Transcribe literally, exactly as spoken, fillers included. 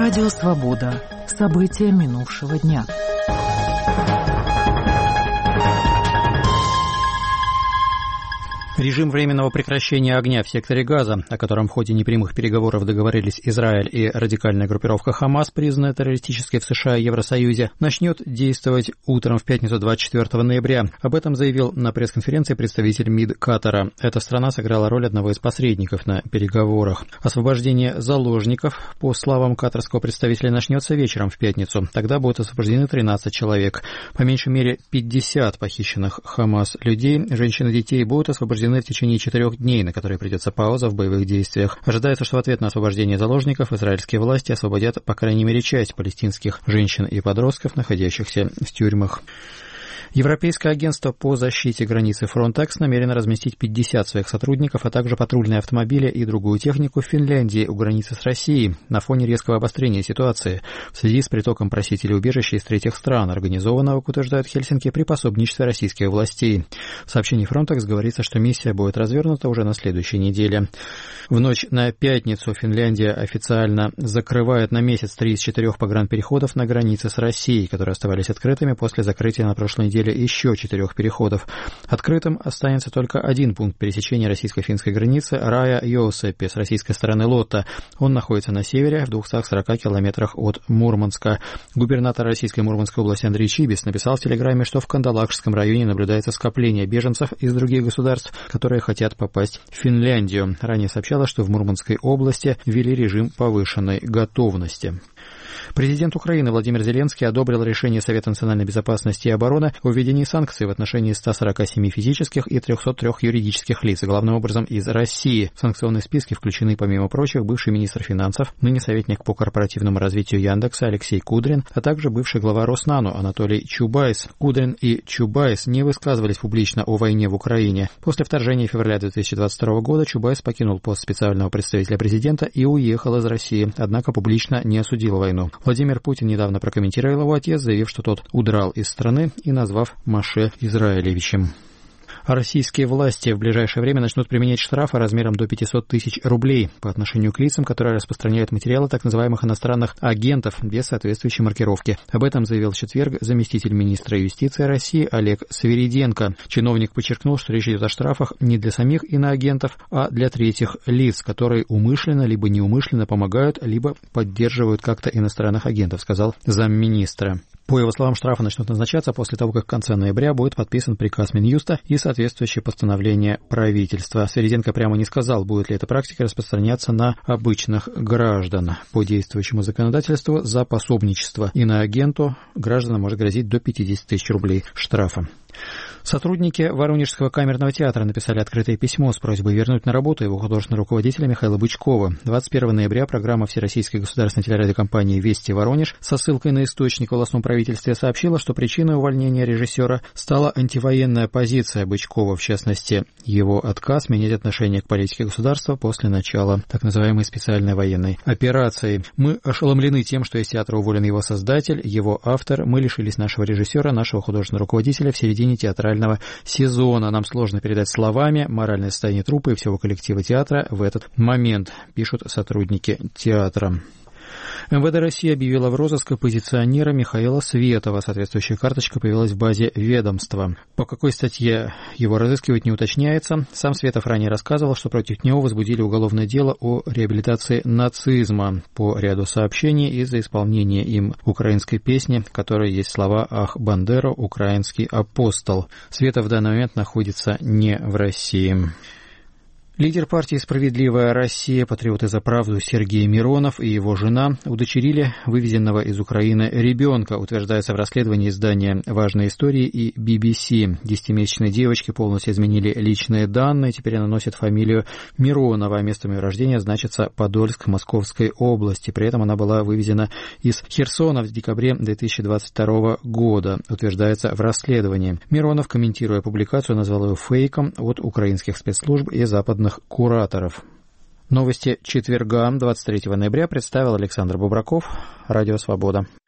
Радио «Свобода». События минувшего дня. Режим временного прекращения огня в секторе Газа, о котором в ходе непрямых переговоров договорились Израиль и радикальная группировка Хамас, признанная террористической в США и Евросоюзе, начнет действовать утром в пятницу двадцать четвёртого ноября. Об этом заявил на пресс-конференции представитель МИД Катара. Эта страна сыграла роль одного из посредников на переговорах. Освобождение заложников, по словам катарского представителя, начнется вечером в пятницу. Тогда будут освобождены тринадцать человек. По меньшей мере пятьдесят похищенных Хамас людей, женщин и детей будут освобождены в течение четырех дней, на которые придется пауза в боевых действиях. Ожидается, что в ответ на освобождение заложников израильские власти освободят по крайней мере часть палестинских женщин и подростков, находящихся в тюрьмах. Европейское агентство по защите границы Frontex намерено разместить пятьдесят своих сотрудников, а также патрульные автомобили и другую технику в Финляндии у границы с Россией на фоне резкого обострения ситуации в связи с притоком просителей убежища из третьих стран, организованного, как утверждают Хельсинки, при пособничестве российских властей. В сообщении Frontex говорится, что миссия будет развернута уже на следующей неделе. В ночь на пятницу Финляндия официально закрывает на месяц три из четырех погранпереходов на границе с Россией, которые оставались открытыми после закрытия на прошлой неделе еще четырех переходов. Открытым останется только один пункт пересечения российско-финской границы Рая-Йосепи с российской стороны Лотта. Он находится на севере, в двухстах сорока километрах от Мурманска. Губернатор российской Мурманской области Андрей Чибис написал в Телеграме, что в Кандалакшском районе наблюдается скопление беженцев из других государств, которые хотят попасть в Финляндию. Ранее сообщалось, что в Мурманской области ввели режим повышенной готовности. Президент Украины Владимир Зеленский одобрил решение Совета национальной безопасности и обороны о введении санкций в отношении ста сорока семи физических и трёхсот трёх юридических лиц, главным образом из России. В санкционные списки включены, помимо прочих, бывший министр финансов, ныне советник по корпоративному развитию Яндекса Алексей Кудрин, а также бывший глава Роснану Анатолий Чубайс. Кудрин и Чубайс не высказывались публично о войне в Украине. После вторжения февраля две тысячи двадцать второго года Чубайс покинул пост специального представителя президента и уехал из России, однако публично не осудил войну. Владимир Путин недавно прокомментировал его отъезд, заявив, что тот удрал из страны и назвав Моше Израилевичем. Российские власти в ближайшее время начнут применять штрафы размером до пятисот тысяч рублей по отношению к лицам, которые распространяют материалы так называемых иностранных агентов без соответствующей маркировки. Об этом заявил в четверг заместитель министра юстиции России Олег Свириденко. Чиновник подчеркнул, что речь идет о штрафах не для самих иноагентов, а для третьих лиц, которые умышленно либо неумышленно помогают, либо поддерживают как-то иностранных агентов, сказал замминистра. По его словам, штрафы начнут назначаться после того, как в конце ноября будет подписан приказ Минюста и соответствующее постановление правительства. Свириденко прямо не сказал, будет ли эта практика распространяться на обычных граждан. По действующему законодательству за пособничество иноагенту гражданам может грозить до пятидесяти тысяч рублей штрафа. Сотрудники Воронежского камерного театра написали открытое письмо с просьбой вернуть на работу его художественного руководителя Михаила Бычкова. двадцать первого ноября программа Всероссийской государственной телерадиокомпании «Вести Воронеж» со ссылкой на источник в областном правительстве сообщила, что причиной увольнения режиссера стала антивоенная позиция Бычкова, в частности, его отказ менять отношение к политике государства после начала так называемой специальной военной операции. «Мы ошеломлены тем, что из театра уволен его создатель, его автор. Мы лишились нашего режиссера, нашего художественного руководителя в середине театрального сезона. Нам сложно передать словами моральное состояние труппы и всего коллектива театра в этот момент», пишут сотрудники театра. эм вэ дэ России объявила в розыск оппозиционера Михаила Светова. Соответствующая карточка появилась в базе ведомства. По какой статье его разыскивать не уточняется. Сам Светов ранее рассказывал, что против него возбудили уголовное дело о реабилитации нацизма по ряду сообщений из-за исполнения им украинской песни, в которой есть слова «Ах, Бандера, украинский апостол». Светов в данный момент находится не в России. Лидер партии «Справедливая Россия», патриоты за правду Сергей Миронов и его жена удочерили вывезенного из Украины ребенка, утверждается в расследовании издания «Важные истории» и би би си. Десятимесячной девочке полностью изменили личные данные, теперь она носит фамилию Миронова, а местом ее рождения значится Подольск Московской области. При этом она была вывезена из Херсона в декабре две тысячи двадцать второго года, утверждается в расследовании. Миронов, комментируя публикацию, назвал ее фейком от украинских спецслужб и западных кураторов. Новости четверга, двадцать третьего ноября, представил Александр Бубраков, Радио «Свобода».